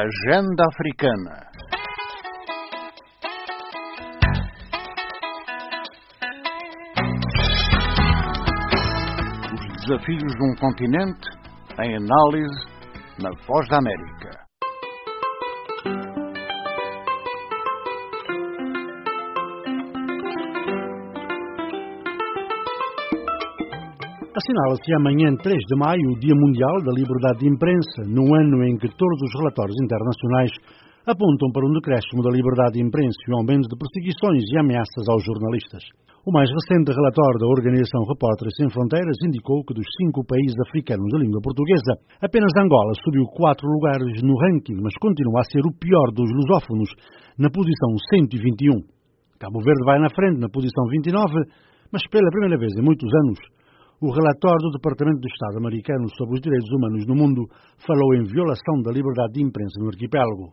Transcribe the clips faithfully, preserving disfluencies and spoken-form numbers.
Agenda Africana. Os desafios de um continente em análise na Voz da América. Assinala-se amanhã, três de maio, o Dia Mundial da Liberdade de Imprensa, num ano em que todos os relatórios internacionais apontam para um decréscimo da liberdade de imprensa e um aumento de perseguições e ameaças aos jornalistas. O mais recente relatório da organização Repórteres Sem Fronteiras indicou que dos cinco países africanos de língua portuguesa, apenas Angola subiu quatro lugares no ranking, mas continua a ser o pior dos lusófonos, na posição cento e vinte e um. Cabo Verde vai na frente, na posição vinte e nove, mas pela primeira vez em muitos anos, o relatório do Departamento de Estado americano sobre os direitos humanos no mundo falou em violação da liberdade de imprensa no arquipélago.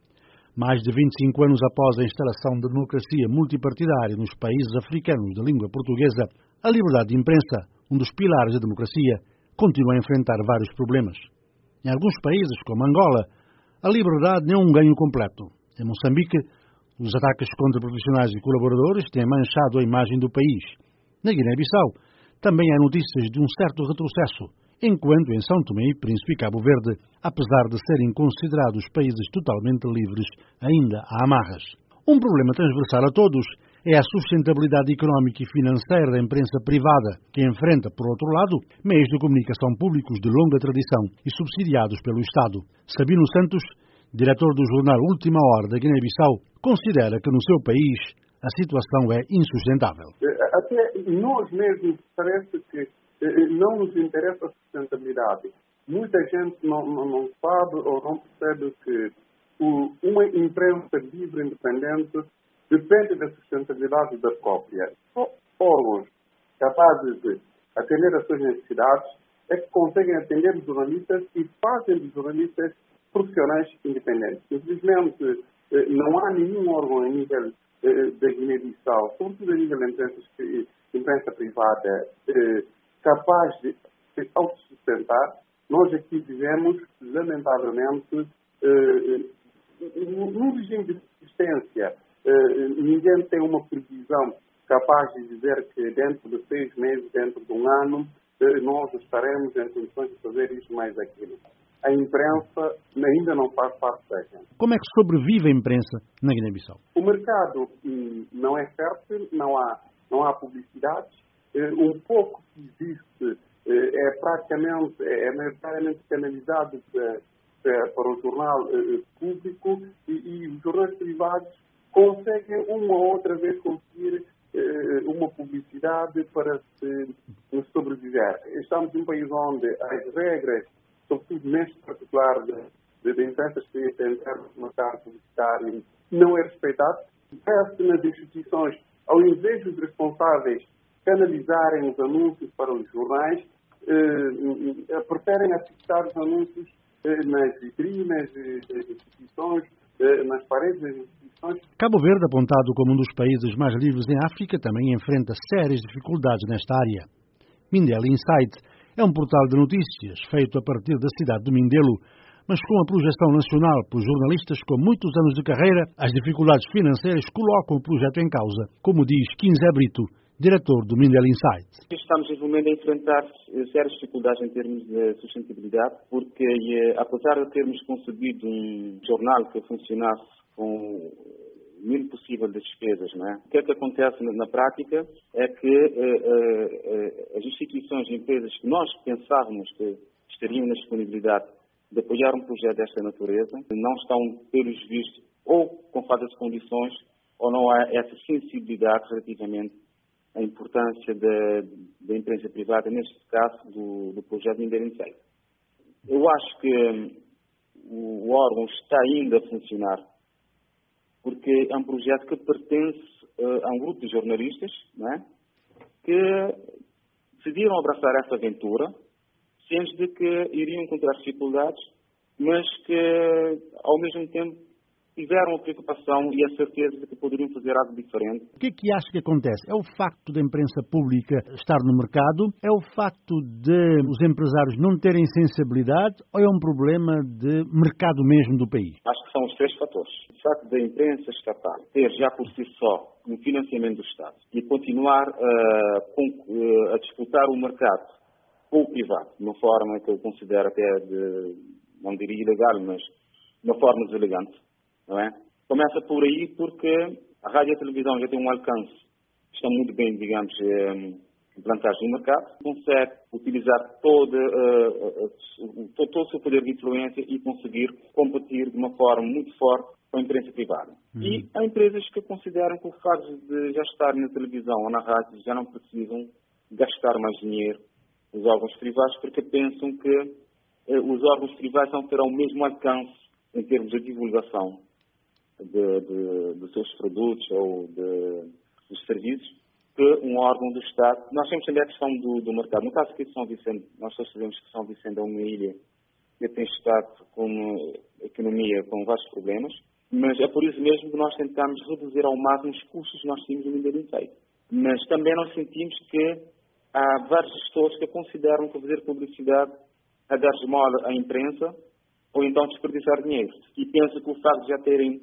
Mais de vinte e cinco anos após a instalação da democracia multipartidária nos países africanos de língua portuguesa, a liberdade de imprensa, um dos pilares da democracia, continua a enfrentar vários problemas. Em alguns países, como Angola, a liberdade não é um ganho completo. Em Moçambique, os ataques contra profissionais e colaboradores têm manchado a imagem do país. Na Guiné-Bissau, também há notícias de um certo retrocesso, enquanto em São Tomé e Príncipe e Cabo Verde, apesar de serem considerados países totalmente livres, ainda há amarras. Um problema transversal a todos é a sustentabilidade económica e financeira da imprensa privada, que enfrenta, por outro lado, meios de comunicação públicos de longa tradição e subsidiados pelo Estado. Sabino Santos, diretor do jornal Última Hora da Guiné-Bissau, considera que no seu país a situação é insustentável. Até nós mesmos parece que não nos interessa a sustentabilidade. Muita gente não, não, não sabe ou não percebe que o, uma imprensa livre e independente depende da sustentabilidade da própria. Só órgãos capazes de atender às suas necessidades é que conseguem atender os jornalistas e fazem dos jornalistas profissionais independentes. Infelizmente, não há nenhum órgão a nível da Guiné-Bissau, sobretudo a nível da imprensa, imprensa privada, capaz de se autossustentar. Nós aqui vivemos, lamentavelmente, num regime de subsistência. Ninguém tem uma previsão capaz de dizer que dentro de seis meses, dentro de um ano, nós estaremos em condições de fazer isto mais aquilo. A imprensa ainda não faz parte da gente. Como é que sobrevive a imprensa na Guiné-Bissau? O mercado hum, não é fértil, não há, não há publicidade. Eh, um pouco que existe eh, é praticamente, é, é maioritariamente canalizado para, para o jornal eh, público e, e os jornais privados conseguem uma ou outra vez conseguir eh, uma publicidade para se, sobreviver. Estamos num país onde as regras, sobretudo neste particular de, de imprensa escrita em termos de mercado publicitário, não é respeitado. Parece que nas instituições, ao invés dos responsáveis canalizarem os anúncios para os jornais, eh, preferem afixar os anúncios eh, nas vitrinas das instituições, eh, nas paredes das instituições. Cabo Verde, apontado como um dos países mais livres em África, também enfrenta sérias dificuldades nesta área. Mindelo Insight é um portal de notícias feito a partir da cidade de Mindelo, mas com a projeção nacional por jornalistas com muitos anos de carreira, as dificuldades financeiras colocam o projeto em causa, como diz Quinzé Brito, diretor do Mindelo Insight. Estamos neste momento a enfrentar sérias dificuldades em termos de sustentabilidade, porque apesar de termos concebido um jornal que funcionasse com mínimo possível de despesas, não é? O que é que acontece na, na prática é que eh, eh, as instituições e empresas que nós pensávamos que estariam na disponibilidade de apoiar um projeto desta natureza não estão, pelos vistos, ou com falta de condições, ou não há essa sensibilidade relativamente à importância da, da imprensa privada, neste caso do, do projeto Mindelo Insight. Eu acho que o, o órgão está ainda a funcionar, porque é um projeto que pertence uh, a um grupo de jornalistas, não é? Que decidiram abraçar essa aventura, cientes de que iriam encontrar dificuldades, mas que, ao mesmo tempo, tiveram a preocupação e a certeza de que poderiam fazer algo diferente. O que é que acha que acontece? É o facto da imprensa pública estar no mercado? É o facto de os empresários não terem sensibilidade? Ou é um problema de mercado mesmo do país? Acho que são os três fatores. O facto da imprensa estatal ter já por si só um financiamento do Estado e continuar uh, com, uh, a disputar o mercado com o privado, de uma forma que eu considero até, de, não diria ilegal, mas de uma forma deselegante. Não é? Começa por aí porque a rádio e a televisão já tem um alcance, estão muito bem, digamos, implantados no mercado, consegue utilizar todo, uh, uh, todo, todo o seu poder de influência e conseguir competir de uma forma muito forte com a imprensa privada. Uhum. E há empresas que consideram que o facto de já estar na televisão ou na rádio já não precisam gastar mais dinheiro os órgãos privados porque pensam que uh, os órgãos privados não terão o mesmo alcance em termos de divulgação de, de, de seus produtos ou de, dos serviços que um órgão do Estado. Nós temos também a questão do, do mercado. No caso aqui de São Vicente, nós todos sabemos que São Vicente é uma ilha que tem estado com uma economia com vários problemas, mas é por isso mesmo que nós tentamos reduzir ao máximo os custos que nós tínhamos no Mindelo inteiro. Mas também nós sentimos que há vários gestores que consideram que fazer publicidade a dar esmola à imprensa ou então desperdiçar dinheiro. E penso que o facto de já terem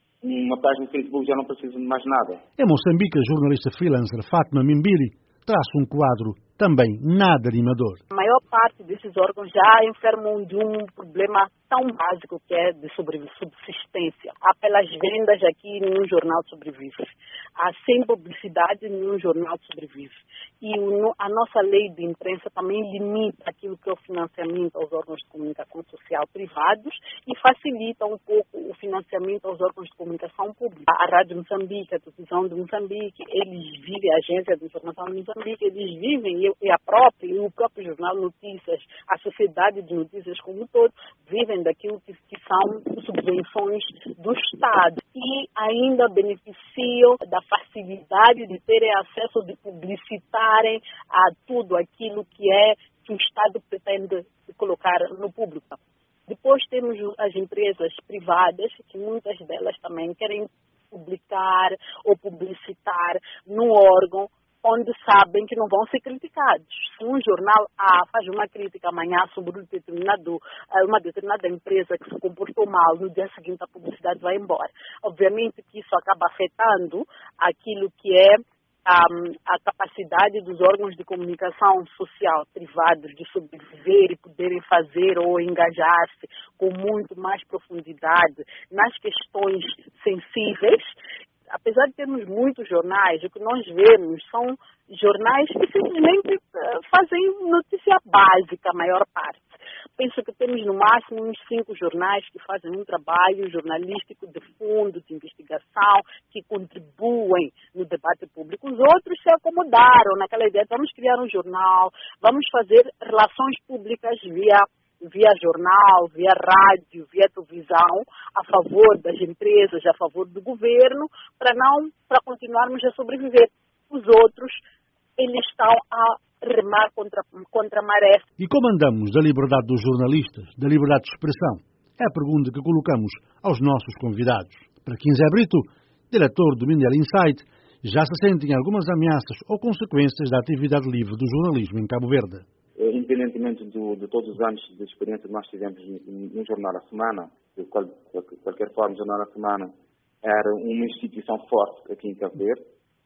uma página no Facebook já não precisam de mais nada. Em Moçambique, a jornalista freelancer Fátima Mimbiri traça um quadro também nada animador. A maior parte desses órgãos já enfermam de um problema tão básico que é de subsistência. Há pelas vendas aqui nenhum jornal sobrevive. Há sem publicidade nenhum jornal sobrevive. E o, a nossa lei de imprensa também limita aquilo que é o financiamento aos órgãos de comunicação social privados e facilita um pouco o financiamento aos órgãos de comunicação pública. A Rádio Moçambique, a Televisão de Moçambique, eles vivem, a Agência de Informação de Moçambique, eles vivem, e a própria, e o próprio Jornal Notícias, a Sociedade de Notícias como um todo, vivem daquilo que, que são subvenções do Estado e ainda beneficiam da facilidade de terem acesso, de publicitarem a tudo aquilo que é que o Estado pretende colocar no público. Depois temos as empresas privadas, que muitas delas também querem publicar ou publicitar no órgão onde sabem que não vão ser criticados. Se um jornal A faz uma crítica amanhã sobre um determinado, uma determinada empresa que se comportou mal, no dia seguinte a publicidade vai embora. Obviamente que isso acaba afetando aquilo que é a, a capacidade dos órgãos de comunicação social privados de sobreviver e poderem fazer ou engajar-se com muito mais profundidade nas questões sensíveis. Apesar de termos muitos jornais, o que nós vemos são jornais que simplesmente fazem notícia básica, a maior parte. Penso que temos no máximo uns cinco jornais que fazem um trabalho jornalístico de fundo, de investigação, que contribuem no debate público. Os outros se acomodaram naquela ideia de vamos criar um jornal, vamos fazer relações públicas via via jornal, via rádio, via televisão, a favor das empresas, a favor do governo, para não, para continuarmos a sobreviver. Os outros, eles estão a remar contra, contra a maré. E como andamos da liberdade dos jornalistas, da liberdade de expressão? É a pergunta que colocamos aos nossos convidados. Para Quinzé Brito, diretor do Mindelo Insight, já se sentem algumas ameaças ou consequências da atividade livre do jornalismo em Cabo Verde. Independentemente do, de todos os anos de experiência que nós tivemos no Jornal da Semana, de qual, de qualquer forma, o Jornal da Semana era uma instituição forte aqui em Cabo Verde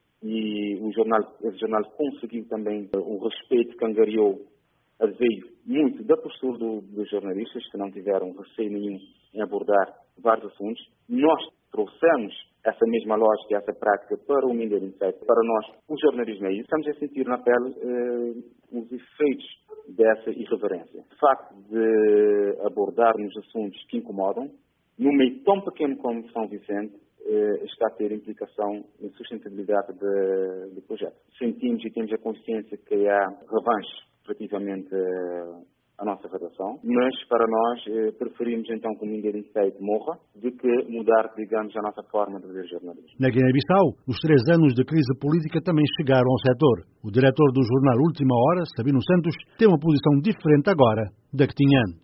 e o jornal, esse jornal conseguiu também o respeito que angariou, veio muito da postura do, dos jornalistas, que não tiveram receio nenhum em abordar vários assuntos. Nós trouxemos essa mesma lógica, essa prática para o Mindelo Insight, para nós, o jornalismo é isso. Estamos a sentir na pele eh, os efeitos dessa irreverência. O facto de abordarmos assuntos que incomodam, num meio tão pequeno como São Vicente, eh, está a ter implicação em sustentabilidade do projeto. Sentimos e temos a consciência que há revanche relativamente eh, a nossa redação, mas para nós eh, preferimos então que o Mindelo Insight morra do que mudar, digamos, a nossa forma de ver jornalismo. Na Guiné-Bissau, os três anos de crise política também chegaram ao setor. O diretor do jornal Última Hora, Sabino Santos, tem uma posição diferente agora da que tinha antes.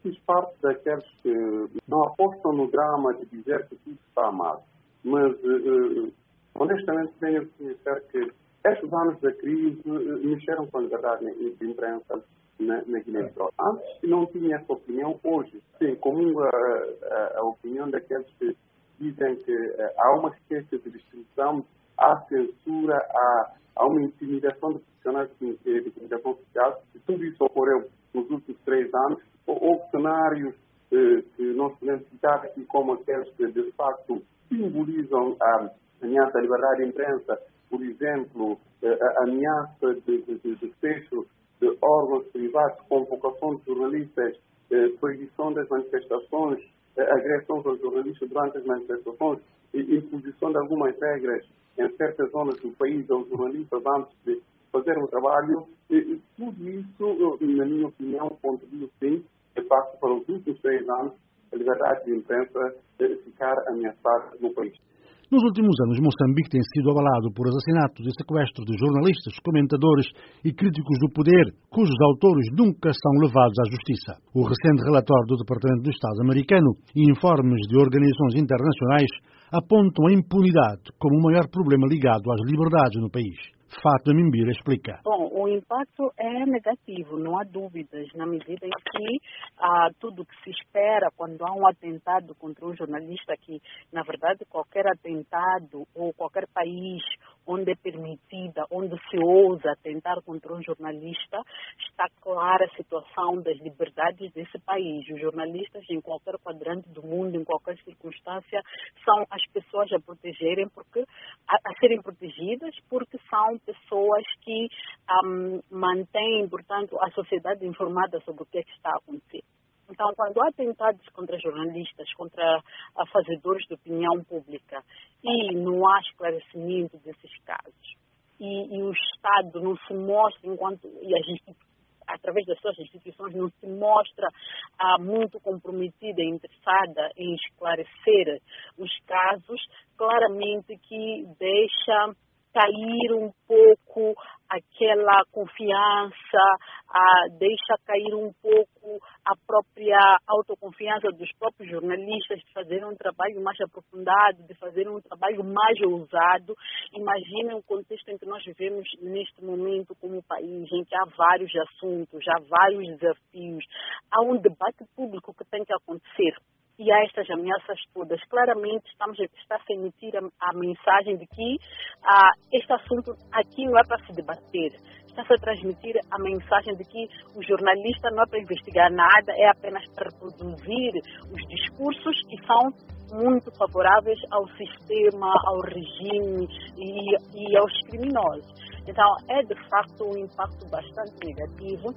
fiz parte daqueles que não apostam no drama de dizer que tudo está mal. Mas, uh, honestamente, tenho que dizer que estes anos da crise uh, mexeram com a liberdade de imprensa na, na Guiné-Bissau. Antes não tinha essa opinião, hoje sim, comum a, a, a opinião daqueles que dizem que uh, há uma espécie de restrição, há censura, há, há uma intimidação de profissionais de, de comunicação social. E tudo isso ocorreu nos últimos três anos. Houve cenários uh, que nós podemos citar aqui como aqueles que, de facto, simbolizam a ameaça à liberdade de imprensa, por exemplo, a ameaça de, de, de, de fecho de órgãos privados, convocação de jornalistas, proibição das manifestações, agressões aos jornalistas durante as manifestações, imposição de algumas regras em certas zonas do país aos jornalistas antes de fazer o trabalho. E, tudo isso, na minha opinião, contribuiu sim, de facto, para os últimos três anos, a liberdade de imprensa ficar ameaçada no país. Nos últimos anos, Moçambique tem sido abalado por assassinatos e sequestros de jornalistas, comentadores e críticos do poder, cujos autores nunca são levados à justiça. O recente relatório do Departamento de Estado americano e informes de organizações internacionais apontam a impunidade como o maior problema ligado às liberdades no país. Fátima Mimbira explica. Bom, o impacto é negativo, não há dúvidas, na medida em que ah, tudo o que se espera quando há um atentado contra um jornalista, que na verdade qualquer atentado ou qualquer país onde é permitida, onde se ousa atentar contra um jornalista, está clara a situação das liberdades desse país. Os jornalistas em qualquer quadrante do mundo, em qualquer circunstância, são as pessoas a protegerem, porque, a, a serem protegidas, porque são pessoas que um, mantêm, portanto, a sociedade informada sobre o que, é que está a acontecer. Então, quando há atentados contra jornalistas, contra fazedores de opinião pública, e não há esclarecimento desses casos, e, e o Estado não se mostra, enquanto e as, através das suas instituições, não se mostra ah, muito comprometida e interessada em esclarecer os casos, claramente que deixa cair um pouco aquela confiança, ah, deixa cair um pouco a própria autoconfiança dos próprios jornalistas de fazer um trabalho mais aprofundado, de fazer um trabalho mais ousado. Imaginem o contexto em que nós vivemos neste momento como país, em que há vários assuntos, há vários desafios, há um debate público que tem que acontecer. E há estas ameaças todas. Claramente estamos, está-se a emitir a, a mensagem de que ah, este assunto aqui não é para se debater. Está-se a transmitir a mensagem de que o jornalista não é para investigar nada, é apenas para reproduzir os discursos que são muito favoráveis ao sistema, ao regime e, e aos criminosos. Então, é de facto um impacto bastante negativo.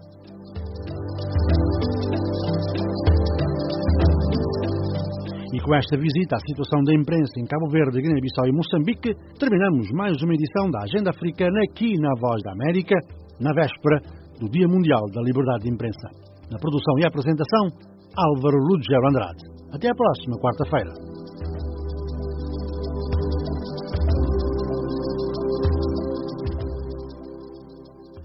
E com esta visita à situação da imprensa em Cabo Verde, Guiné-Bissau e Moçambique, terminamos mais uma edição da Agenda Africana aqui na Voz da América, na véspera do Dia Mundial da Liberdade de Imprensa. Na produção e apresentação, Álvaro Lúcio Andrade. Até a próxima quarta-feira.